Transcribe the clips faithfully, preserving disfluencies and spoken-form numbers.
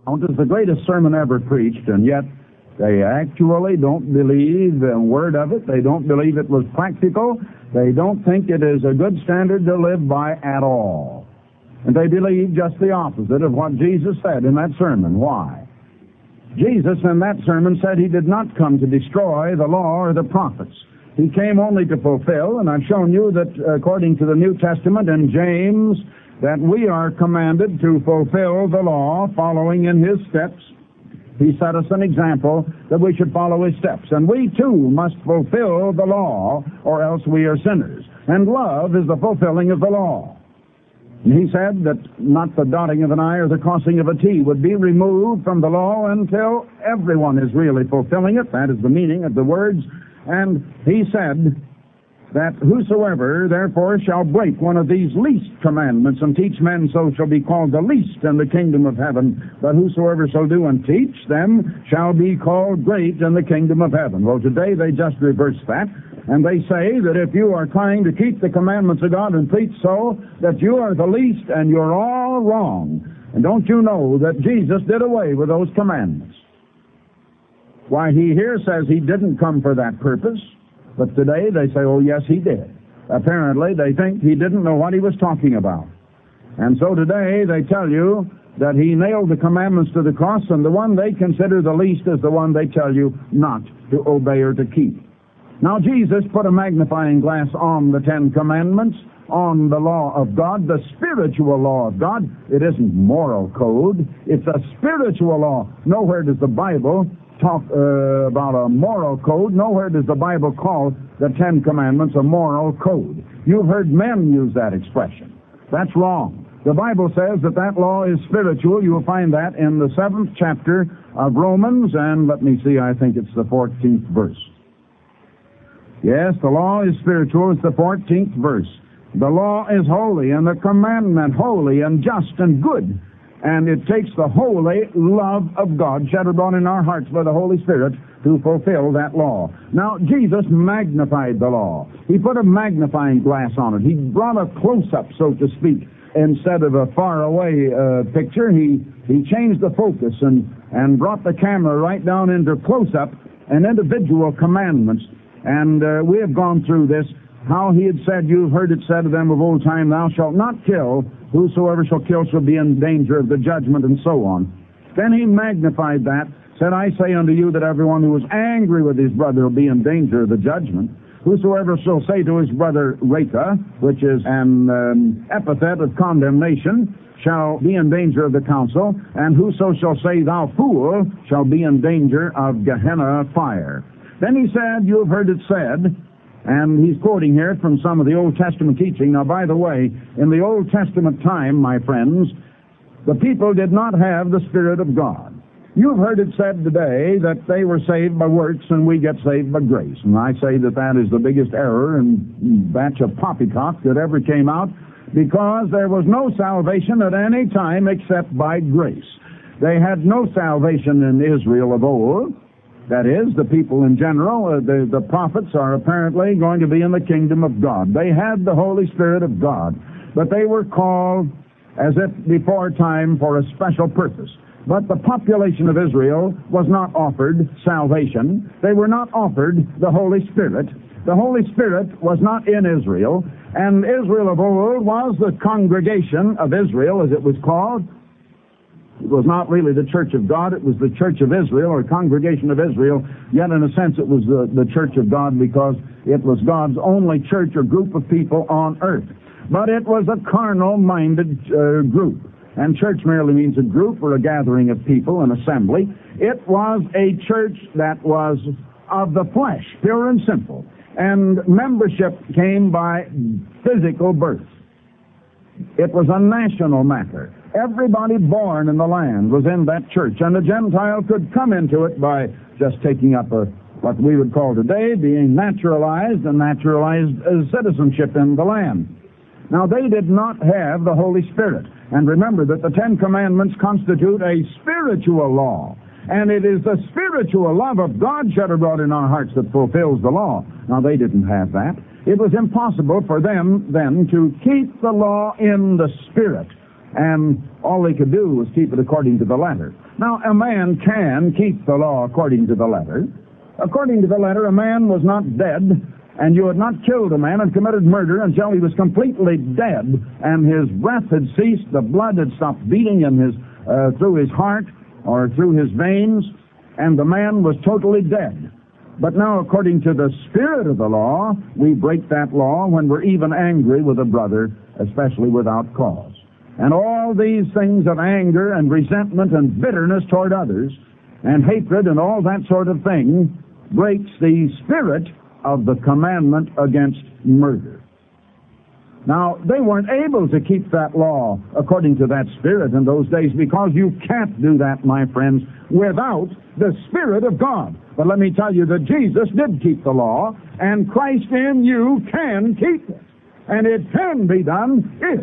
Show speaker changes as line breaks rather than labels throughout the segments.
is the greatest sermon ever preached, and yet they actually don't believe a word of it. They don't believe it was practical. They don't think it is a good standard to live by at all. And they believe just the opposite of what Jesus said in that sermon. Why? Jesus in that sermon said he did not come to destroy the law or the prophets. He came only to fulfill, and I've shown you that according to the New Testament in James, that we are commanded to fulfill the law following in his steps. He set us an example that we should follow his steps. And we too must fulfill the law, or else we are sinners. And love is the fulfilling of the law. And he said that not the dotting of an I or the crossing of a T would be removed from the law until everyone is really fulfilling it. That is the meaning of the words. And he said that whosoever therefore shall break one of these least commandments and teach men so shall be called the least in the kingdom of heaven. But whosoever shall do and teach them shall be called great in the kingdom of heaven. Well, today they just reverse that. And they say that if you are trying to keep the commandments of God and preach so, that you are the least and you're all wrong. And don't you know that Jesus did away with those commandments? Why, he here says he didn't come for that purpose. But today they say, oh, yes, he did. Apparently, they think he didn't know what he was talking about. And so today they tell you that he nailed the commandments to the cross, and the one they consider the least is the one they tell you not to obey or to keep. Now, Jesus put a magnifying glass on the Ten Commandments, on the law of God, the spiritual law of God. It isn't moral code. It's a spiritual law. Nowhere does the Bible talk uh, about a moral code. Nowhere does the Bible call the Ten Commandments a moral code. You've heard men use that expression. That's wrong. The Bible says that that law is spiritual. You'll find that in the seventh chapter of Romans, and let me see, I think it's the fourteenth verse. Yes, the law is spiritual. It's the fourteenth verse. The law is holy, and the commandment holy and just and good. And it takes the holy love of God shed abroad in our hearts by the Holy Spirit to fulfill that law. Now, Jesus magnified the law. He put a magnifying glass on it. He brought a close-up, so to speak. Instead of a far-away uh, picture, he, he changed the focus and, and brought the camera right down into close-up and individual commandments. And uh, we have gone through this, how he had said, you've heard it said of them of old time, thou shalt not kill, whosoever shall kill shall be in danger of the judgment, and so on. Then he magnified that, said, I say unto you that everyone who is angry with his brother will be in danger of the judgment. Whosoever shall say to his brother, Reka, which is an um, epithet of condemnation, shall be in danger of the council, and whoso shall say, thou fool, shall be in danger of Gehenna fire. Then he said, you have heard it said, and he's quoting here from some of the Old Testament teaching. Now, by the way, in the Old Testament time, my friends, the people did not have the Spirit of God. You've heard it said today that they were saved by works and we get saved by grace. And I say that that is the biggest error and batch of poppycock that ever came out, because there was no salvation at any time except by grace. They had no salvation in Israel of old. That is, the people in general, uh, the, the prophets are apparently going to be in the kingdom of God. They had the Holy Spirit of God, but they were called as if before time for a special purpose. But the population of Israel was not offered salvation. They were not offered the Holy Spirit. The Holy Spirit was not in Israel, and Israel of old was the congregation of Israel, as it was called. It was not really the church of God. It was the church of Israel, or congregation of Israel. Yet, in a sense, it was the, the church of God, because it was God's only church or group of people on earth. But it was a carnal-minded uh, group. And church merely means a group or a gathering of people, an assembly. It was a church that was of the flesh, pure and simple. And membership came by physical birth. It was a national matter. Everybody born in the land was in that church, and the Gentile could come into it by just taking up a, what we would call today, being naturalized, and naturalized as citizenship in the land. Now, they did not have the Holy Spirit. And remember that the Ten Commandments constitute a spiritual law. And it is the spiritual love of God shed abroad in our hearts that fulfills the law. Now, they didn't have that. It was impossible for them then to keep the law in the Spirit. and all they could do was keep it according to the letter. Now, a man can keep the law according to the letter. According to the letter, a man was not dead, and you had not killed a man and committed murder until he was completely dead, and his breath had ceased, the blood had stopped beating in his, uh, through his heart or through his veins, and the man was totally dead. But now, according to the spirit of the law, we break that law when we're even angry with a brother, especially without cause. And all these things of anger and resentment and bitterness toward others and hatred and all that sort of thing breaks the spirit of the commandment against murder. Now, they weren't able to keep that law according to that spirit in those days, because you can't do that, my friends, without the Spirit of God. But let me tell you that Jesus did keep the law, and Christ in you can keep it. And it can be done if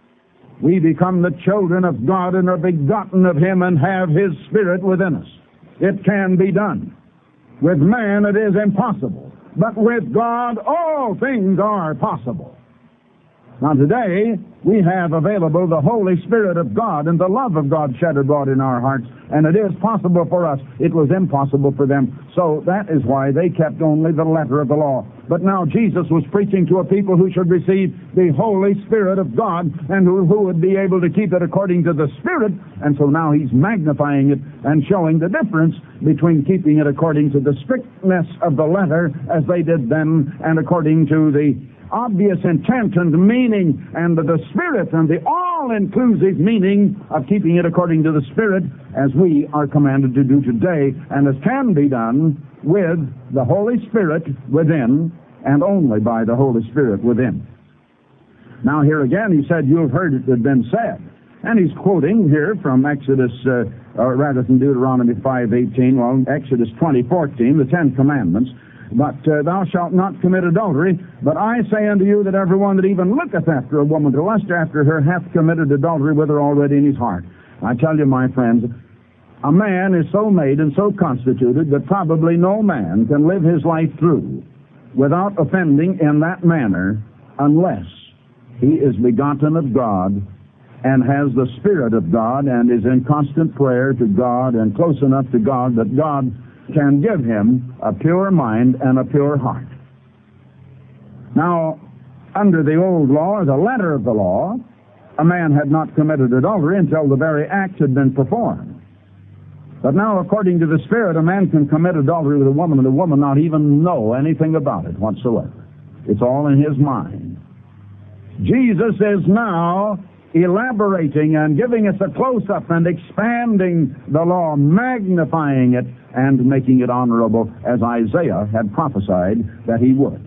we become the children of God and are begotten of Him and have His Spirit within us. It can be done. With man it is impossible, but with God all things are possible. Now today, we have available the Holy Spirit of God and the love of God shed abroad in our hearts, and it is possible for us. It was impossible for them. So that is why they kept only the letter of the law. But now Jesus was preaching to a people who should receive the Holy Spirit of God, and who, who would be able to keep it according to the Spirit. And so now He's magnifying it and showing the difference between keeping it according to the strictness of the letter, as they did then, and according to the obvious intent and meaning and the Spirit and the all-inclusive meaning of keeping it according to the Spirit, as we are commanded to do today, and as can be done with the Holy Spirit within, and only by the Holy Spirit within. Now here again, he said, you have heard it had been said. And he's quoting here from Exodus, uh, or rather from Deuteronomy five eighteen, well, Exodus twenty fourteen, the Ten Commandments. But uh, thou shalt not commit adultery. But I say unto you that everyone that even looketh after a woman to lust after her hath committed adultery with her already in his heart. I tell you, my friends, a man is so made and so constituted that probably no man can live his life through without offending in that manner, unless he is begotten of God and has the Spirit of God and is in constant prayer to God and close enough to God that God can give him a pure mind and a pure heart. Now, under the old law, the letter of the law, a man had not committed adultery until the very act had been performed. But now, according to the Spirit, a man can commit adultery with a woman and the woman not even know anything about it whatsoever. It's all in his mind. Jesus is now elaborating and giving us a close-up and expanding the law, magnifying it and making it honorable, as Isaiah had prophesied that he would.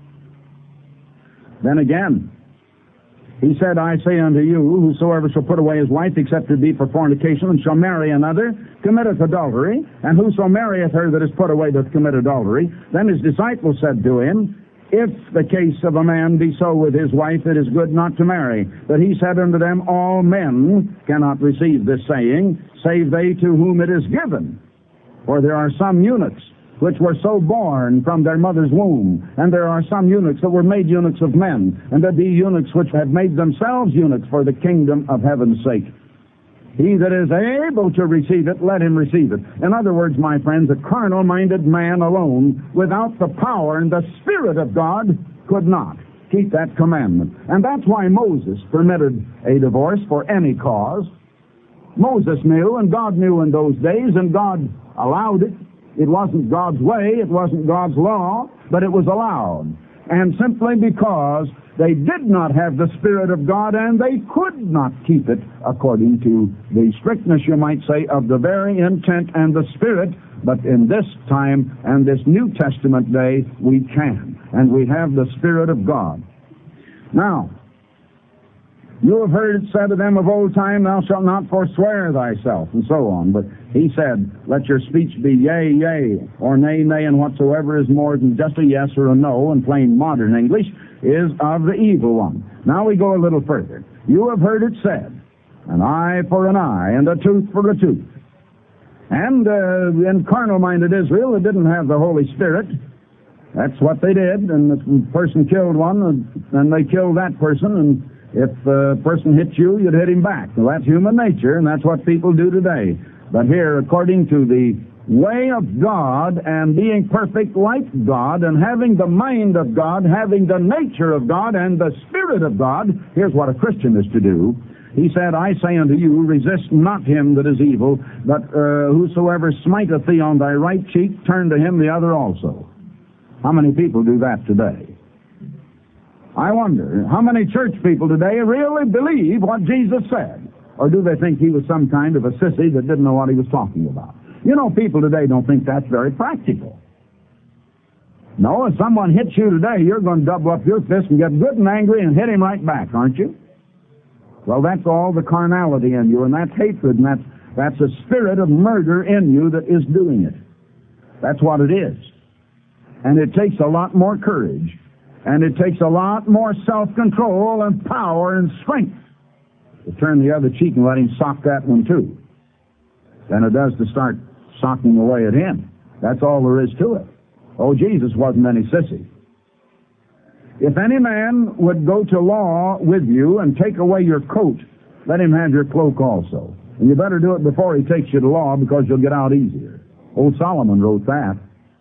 Then again, he said, I say unto you, whosoever shall put away his wife, except it be for fornication, and shall marry another, committeth adultery. And whoso marrieth her that is put away doth commit adultery. Then his disciples said to him, if the case of a man be so with his wife, it is good not to marry. But he said unto them, all men cannot receive this saying, save they to whom it is given. For there are some eunuchs which were so born from their mother's womb, and there are some eunuchs that were made eunuchs of men, and there be eunuchs which have made themselves eunuchs for the kingdom of heaven's sake. He that is able to receive it, let him receive it. In other words, my friends, a carnal-minded man alone, without the power and the Spirit of God, could not keep that commandment. And that's why Moses permitted a divorce for any cause. Moses knew, and God knew in those days, and God allowed it. It wasn't God's way, it wasn't God's law, but it was allowed. And simply because they did not have the Spirit of God, and they could not keep it according to the strictness, you might say, of the very intent and the Spirit. But in this time and this New Testament day, we can. And we have the Spirit of God. Now, you have heard it said of them of old time, thou shalt not forswear thyself, and so on. But he said, let your speech be yea, yea, or nay, nay, and whatsoever is more than just a yes or a no, in plain modern English, is of the evil one. Now we go a little further. You have heard it said, an eye for an eye, and a tooth for a tooth. And uh, in carnal-minded Israel, they didn't have the Holy Spirit. That's what they did, and the person killed one, and they killed that person, and If a person hits you, you'd hit him back. Well, that's human nature, and that's what people do today. But here, according to the way of God and being perfect like God and having the mind of God, having the nature of God and the Spirit of God, here's what a Christian is to do. He said, I say unto you, resist not him that is evil, but uh, whosoever smiteth thee on thy right cheek, turn to him the other also. How many people do that today? I wonder, how many church people today really believe what Jesus said? Or do they think he was some kind of a sissy that didn't know what he was talking about? You know, people today don't think that's very practical. No, if someone hits you today, you're going to double up your fist and get good and angry and hit him right back, aren't you? Well, that's all the carnality in you, and that's hatred, and that's, that's a spirit of murder in you that is doing it. That's what it is. And it takes a lot more courage, and it takes a lot more self-control and power and strength to turn the other cheek and let him sock that one too than it does to start socking away at him. That's all there is to it. Oh, Jesus wasn't any sissy. If any man would go to law with you and take away your coat, let him have your cloak also. And you better do it before he takes you to law, because you'll get out easier. Old Solomon wrote that.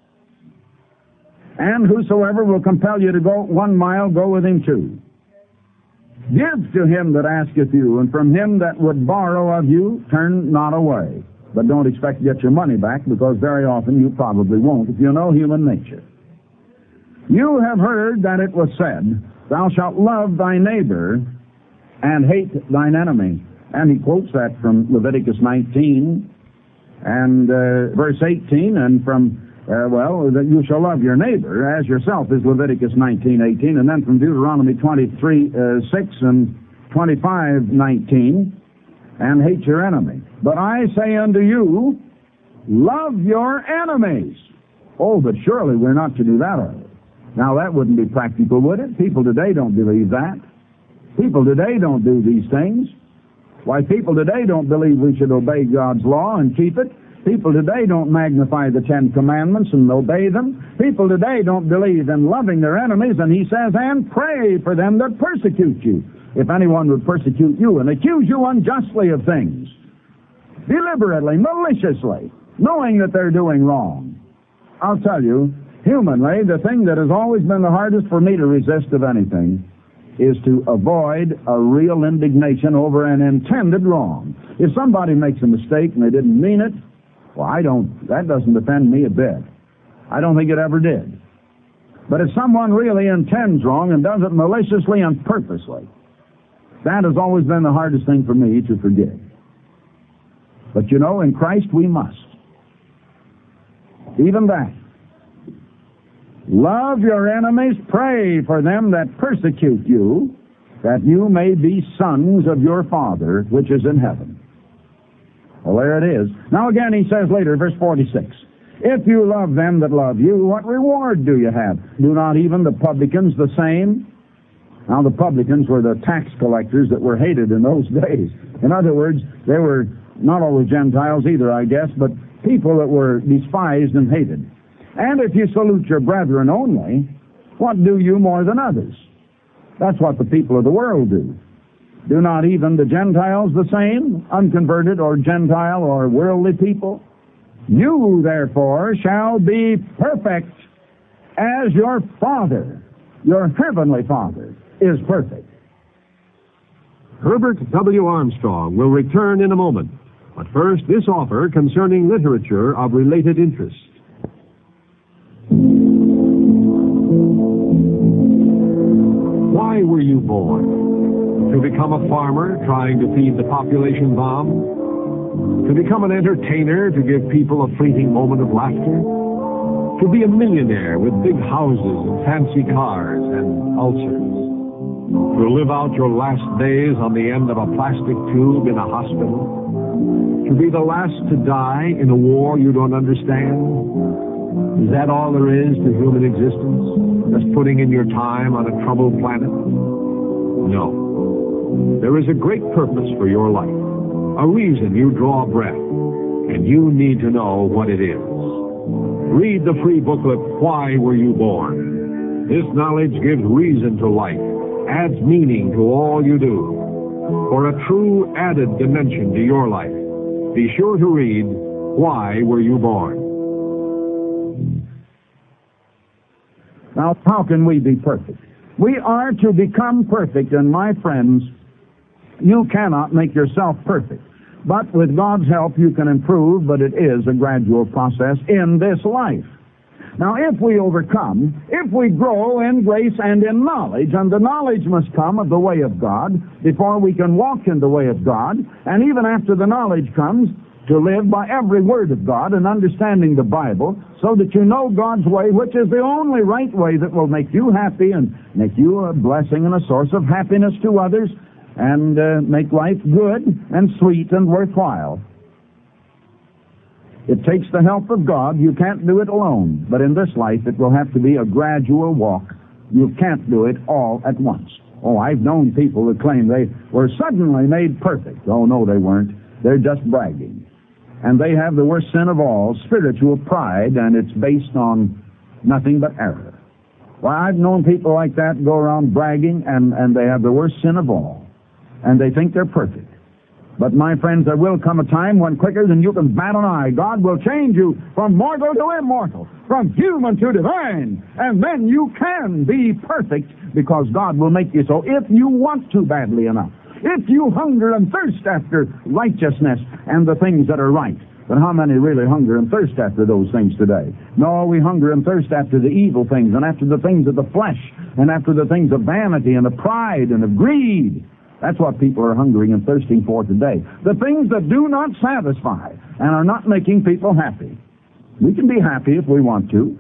And whosoever will compel you to go one mile, go with him two. Give to him that asketh you, and from him that would borrow of you, turn not away. But don't expect to get your money back, because very often you probably won't, if you know human nature. You have heard that it was said, thou shalt love thy neighbor and hate thine enemy. And he quotes that from Leviticus nineteen and uh, verse eighteen, and from, uh, well, that you shall love your neighbor as yourself is Leviticus nineteen eighteen, and then from Deuteronomy twenty-three six and twenty-five nineteen, and hate your enemy. But I say unto you, love your enemies. Oh, but surely we're not to do that, are we? Now, that wouldn't be practical, would it? People today don't believe that. People today don't do these things. Why, people today don't believe we should obey God's law and keep it. People today don't magnify the Ten Commandments and obey them. People today don't believe in loving their enemies, and he says, and pray for them that persecute you. If anyone would persecute you and accuse you unjustly of things, deliberately, maliciously, knowing that they're doing wrong. I'll tell you, humanly, the thing that has always been the hardest for me to resist of anything is to avoid a real indignation over an intended wrong. If somebody makes a mistake and they didn't mean it, well, I don't, that doesn't offend me a bit. I don't think it ever did. But if someone really intends wrong and does it maliciously and purposely, that has always been the hardest thing for me to forgive. But you know, in Christ we must. Even that. Love your enemies, pray for them that persecute you, that you may be sons of your Father which is in heaven. Well, there it is. Now again he says later, verse forty-six, if you love them that love you, what reward do you have? Do not even the publicans the same? Now the publicans were the tax collectors that were hated in those days. In other words, they were not always Gentiles either, I guess, but people that were despised and hated. And if you salute your brethren only, what do you more than others? That's what the people of the world do. Do not even the Gentiles the same, unconverted or Gentile or worldly people? You, therefore, shall be perfect as your Father, your heavenly Father, is perfect.
Herbert W. Armstrong will return in a moment. But first, this offer concerning literature of related interest. Why were you born? To become a farmer trying to feed the population bomb? To become an entertainer to give people a fleeting moment of laughter? To be a millionaire with big houses and fancy cars and ulcers? To live out your last days on the end of a plastic tube in a hospital? To be the last to die in a war you don't understand? Is that all there is to human existence? Just putting in your time on a troubled planet? No. There is a great purpose for your life, a reason you draw breath, and you need to know what it is. Read the free booklet, Why Were You Born? This knowledge gives reason to life adds meaning to all you do. For a true added dimension to your life, be sure to read Why Were You Born?
Now, how can we be perfect? We are to become perfect, and my friends, you cannot make yourself perfect. But with God's help, you can improve, but it is a gradual process in this life. Now, if we overcome, if we grow in grace and in knowledge, and the knowledge must come of the way of God before we can walk in the way of God, and even after the knowledge comes, to live by every word of God and understanding the Bible so that you know God's way, which is the only right way that will make you happy and make you a blessing and a source of happiness to others and uh, make life good and sweet and worthwhile. It takes the help of God. You can't do it alone. But in this life, it will have to be a gradual walk. You can't do it all at once. Oh, I've known people that claim they were suddenly made perfect. Oh, no, they weren't. They're just bragging. And they have the worst sin of all, spiritual pride, and it's based on nothing but error. Well, I've known people like that go around bragging, and, and they have the worst sin of all. And they think they're perfect. But, my friends, there will come a time when quicker than you can bat an eye, God will change you from mortal to immortal, from human to divine, and then you can be perfect because God will make you so if you want to badly enough. If you hunger and thirst after righteousness and the things that are right. But how many really hunger and thirst after those things today? No, we hunger and thirst after the evil things and after the things of the flesh and after the things of vanity and of pride and of greed. That's what people are hungering and thirsting for today. The things that do not satisfy and are not making people happy. We can be happy if we want to.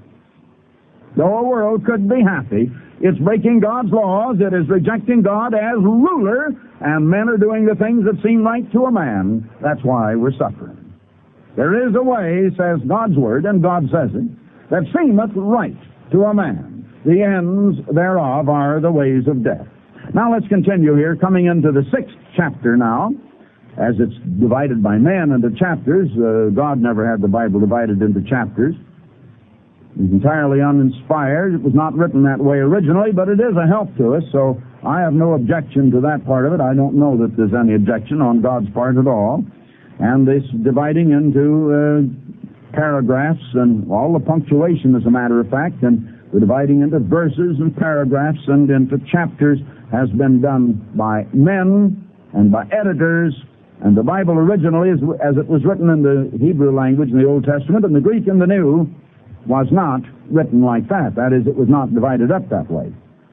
The whole world could be happy. It's breaking God's laws. It is rejecting God as ruler, and men are doing the things that seem right to a man. That's why we're suffering. There is a way, says God's Word, and God says it, that seemeth right to a man. The ends thereof are the ways of death. Now let's continue here, coming into the sixth chapter now. As it's divided by men into chapters, uh, God never had the Bible divided into chapters. It's entirely uninspired. It was not written that way originally, but it is a help to us, so I have no objection to that part of it. I don't know that there's any objection on God's part at all. And this dividing into uh, paragraphs and all the punctuation, as a matter of fact, and the dividing into verses and paragraphs and into chapters has been done by men and by editors. And the Bible originally, as, as it was written in the Hebrew language in the Old Testament and the Greek in the New, was not written like that. That is, it was not divided up that way.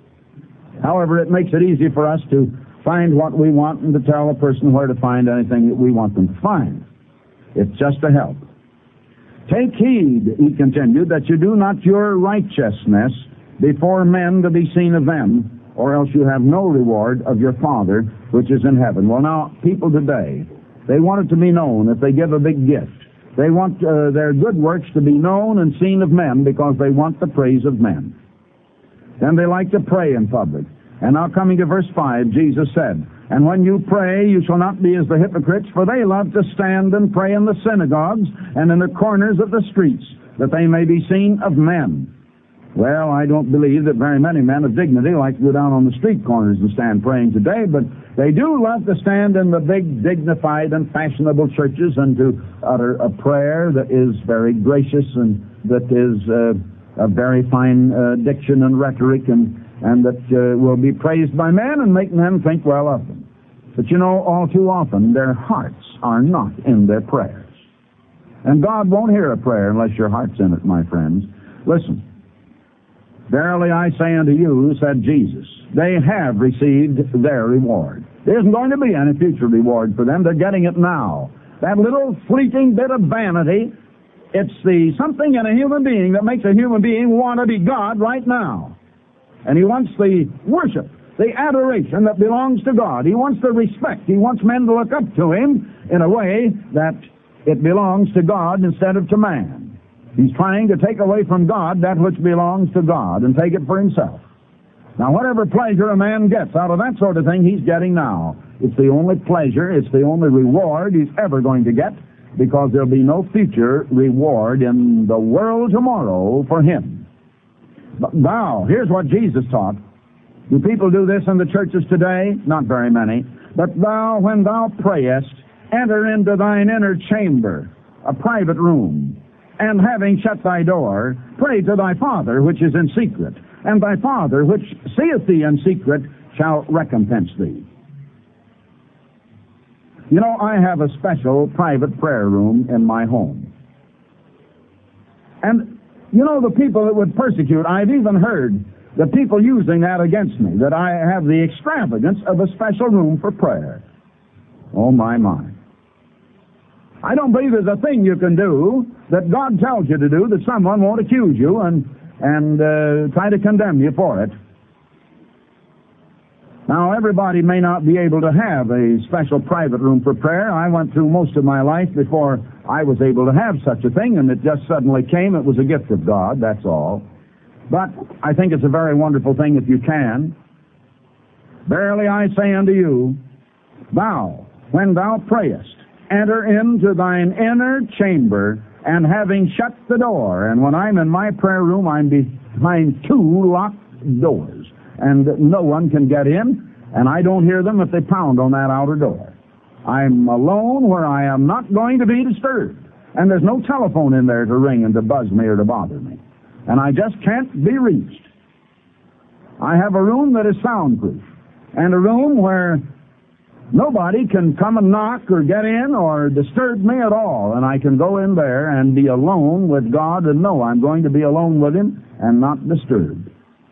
However, it makes it easy for us to find what we want and to tell a person where to find anything that we want them to find. It's just a help. Take heed, he continued, that you do not your righteousness before men to be seen of them, or else you have no reward of your Father which is in heaven. Well, now, people today, they want it to be known if they give a big gift. They want uh, their good works to be known and seen of men because they want the praise of men. Then they like to pray in public. And now coming to verse five, Jesus said, And when you pray, you shall not be as the hypocrites, for they love to stand and pray in the synagogues and in the corners of the streets, that they may be seen of men. Well, I don't believe that very many men of dignity like to go down on the street corners and stand praying today, but they do love to stand in the big, dignified, and fashionable churches and to utter a prayer that is very gracious and that is uh, a very fine uh, diction and rhetoric and, and that uh, will be praised by men and make men think well of them. But you know, all too often, their hearts are not in their prayers. And God won't hear a prayer unless your heart's in it, my friends. Listen. Verily I say unto you, said Jesus, they have received their reward. There isn't going to be any future reward for them. They're getting it now. That little fleeting bit of vanity, it's the something in a human being that makes a human being want to be God right now. And he wants the worship, the adoration that belongs to God. He wants the respect. He wants men to look up to him in a way that it belongs to God instead of to man. He's trying to take away from God that which belongs to God and take it for himself. Now, whatever pleasure a man gets out of that sort of thing, he's getting now. It's the only pleasure, it's the only reward he's ever going to get, because there'll be no future reward in the world tomorrow for him. But now, here's what Jesus taught. Do people do this in the churches today? Not very many. But thou, when thou prayest, enter into thine inner chamber, a private room, and having shut thy door, pray to thy Father which is in secret, and thy Father which seeth thee in secret shall recompense thee. You know, I have a special private prayer room in my home. And, you know, the people that would persecute, I've even heard the people using that against me, that I have the extravagance of a special room for prayer. Oh, my, my. I don't believe there's a thing you can do that God tells you to do that someone won't accuse you and, and uh, try to condemn you for it. Now, everybody may not be able to have a special private room for prayer. I went through most of my life before I was able to have such a thing, and it just suddenly came. It was a gift of God, that's all. But I think it's a very wonderful thing if you can. Verily I say unto you, thou, when thou prayest, enter into thine inner chamber, and having shut the door, and when I'm in my prayer room, I'm behind two locked doors, and no one can get in, and I don't hear them if they pound on that outer door. I'm alone where I am not going to be disturbed, and there's no telephone in there to ring and to buzz me or to bother me, and I just can't be reached. I have a room that is soundproof, and a room where nobody can come and knock or get in or disturb me at all, and I can go in there and be alone with God and know I'm going to be alone with Him and not disturbed.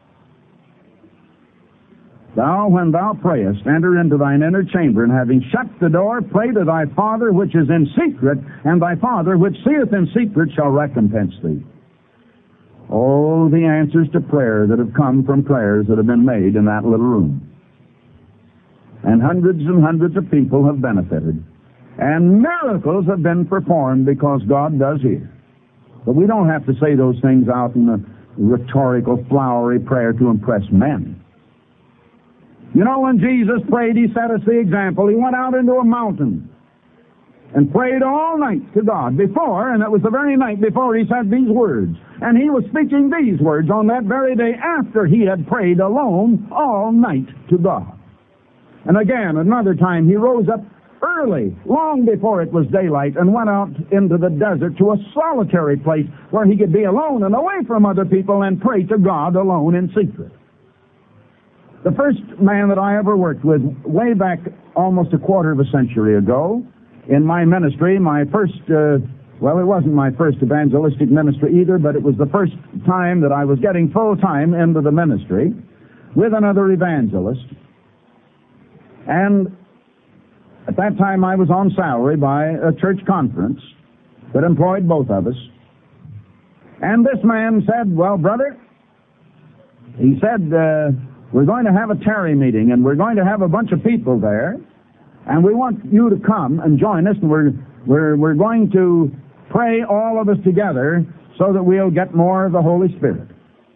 Thou, when thou prayest, enter into thine inner chamber, and having shut the door, pray to thy Father which is in secret, and thy Father which seeth in secret shall recompense thee. Oh, the answers to prayer that have come from prayers that have been made in that little room. And hundreds and hundreds of people have benefited. And miracles have been performed because God does hear. But we don't have to say those things out in a rhetorical, flowery prayer to impress men. You know, when Jesus prayed, He set us the example. He went out into a mountain and prayed all night to God before, and it was the very night before He said these words. And He was speaking these words on that very day after He had prayed alone all night to God. And again, another time, He rose up early, long before it was daylight, and went out into the desert to a solitary place where He could be alone and away from other people and pray to God alone in secret. The first man that I ever worked with, way back almost a quarter of a century ago, in my ministry, my first, uh, well, it wasn't my first evangelistic ministry either, but it was the first time that I was getting full-time into the ministry with another evangelist. And at that time I was on salary by a church conference that employed both of us. And this man said, well, brother, he said, uh, we're going to have a tarry meeting, and we're going to have a bunch of people there, and we want you to come and join us, and we're, we're, we're going to pray all of us together so that we'll get more of the Holy Spirit.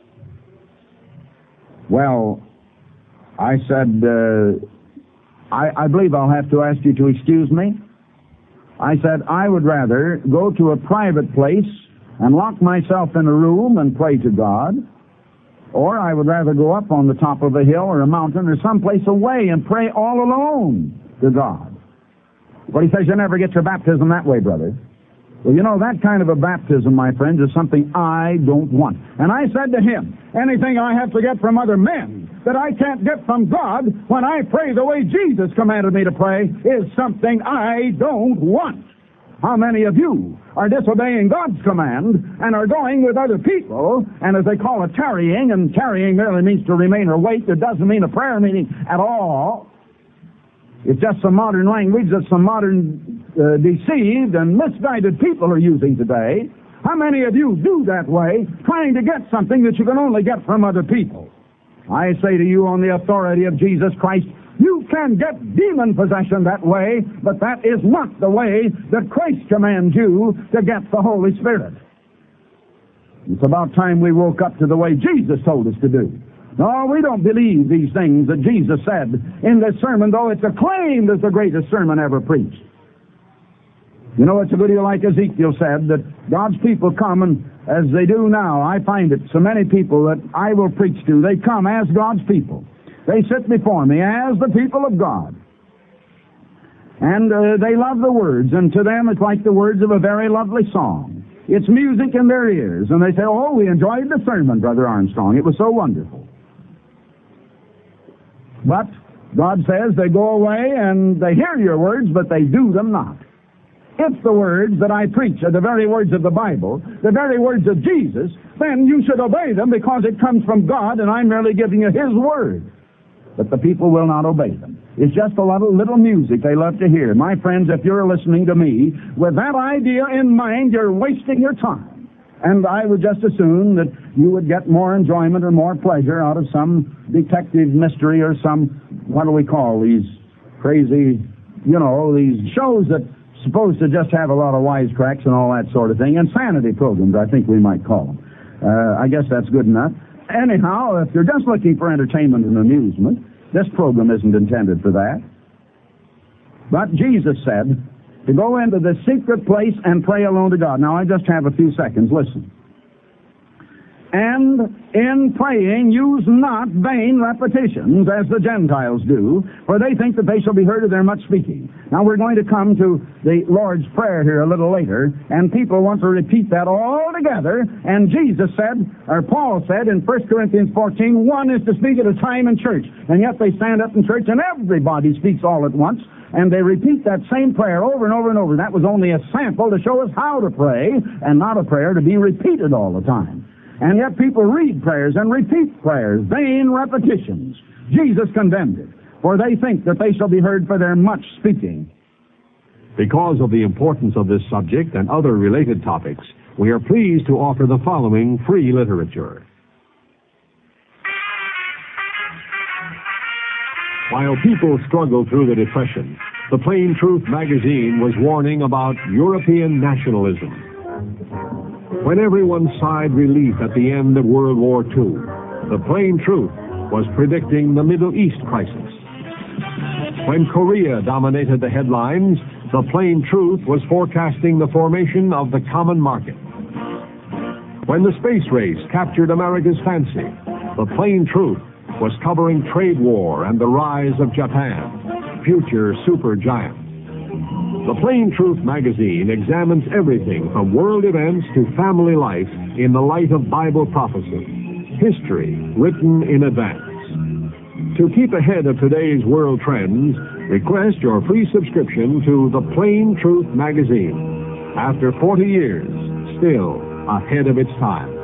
Well, I said, uh, I, I believe I'll have to ask you to excuse me. I said, I would rather go to a private place and lock myself in a room and pray to God, or I would rather go up on the top of a hill or a mountain or someplace away and pray all alone to God. But he says, you never get your baptism that way, brother. Well, you know, that kind of a baptism, my friends, is something I don't want. And I said to him, anything I have to get from other men that I can't get from God when I pray the way Jesus commanded me to pray is something I don't want. How many of you are disobeying God's command and are going with other people, and as they call it, tarrying, and tarrying merely means to remain or wait. It doesn't mean a prayer meeting at all. It's just some modern language that some modern uh, deceived and misguided people are using today. How many of you do that way, trying to get something that you can only get from other people? I say to you on the authority of Jesus Christ, you can get demon possession that way, but that is not the way that Christ commands you to get the Holy Spirit. It's about time we woke up to the way Jesus told us to do. No, we don't believe these things that Jesus said in this sermon, though it's acclaimed as the greatest sermon ever preached. You know, it's a good deal like Ezekiel said, that God's people come, and as they do now, I find it, so many people that I will preach to, they come as God's people. They sit before me as the people of God. And uh, they love the words, and to them it's like the words of a very lovely song. It's music in their ears, and they say, oh, we enjoyed the sermon, Brother Armstrong. It was so wonderful. But God says they go away and they hear your words, but they do them not. If the words that I preach are the very words of the Bible, the very words of Jesus, then you should obey them because it comes from God and I'm merely giving you His word. But the people will not obey them. It's just a little, little music they love to hear. My friends, if you're listening to me, with that idea in mind, you're wasting your time. And I would just assume that you would get more enjoyment or more pleasure out of some detective mystery or some, what do we call these crazy, you know, these shows that supposed to just have a lot of wisecracks and all that sort of thing. Insanity programs, I think we might call them. Uh, I guess that's good enough. Anyhow, if you're just looking for entertainment and amusement, this program isn't intended for that. But Jesus said to go into the secret place and pray alone to God. Now, I just have a few seconds. Listen. And in praying, use not vain repetitions, as the Gentiles do, for they think that they shall be heard of their much speaking. Now, we're going to come to the Lord's Prayer here a little later, and people want to repeat that all together. And Jesus said, or Paul said in First Corinthians fourteen, one is to speak at a time in church. And yet they stand up in church and everybody speaks all at once, and they repeat that same prayer over and over and over. That was only a sample to show us how to pray, and not a prayer to be repeated all the time. And yet people read prayers and repeat prayers, vain repetitions. Jesus condemned it, for they think that they shall be heard for their much speaking.
Because of the importance of this subject and other related topics, we are pleased to offer the following free literature. While people struggled through the Depression, the Plain Truth magazine was warning about European nationalism. When everyone sighed relief at the end of World War Two, the Plain Truth was predicting the Middle East crisis. When Korea dominated the headlines, the Plain Truth was forecasting the formation of the common market. When the space race captured America's fancy, the Plain Truth was covering trade war and the rise of Japan, future supergiant. The Plain Truth magazine examines everything from world events to family life in the light of Bible prophecy, history written in advance. To keep ahead of today's world trends, request your free subscription to the Plain Truth magazine. After forty years, still ahead of its time.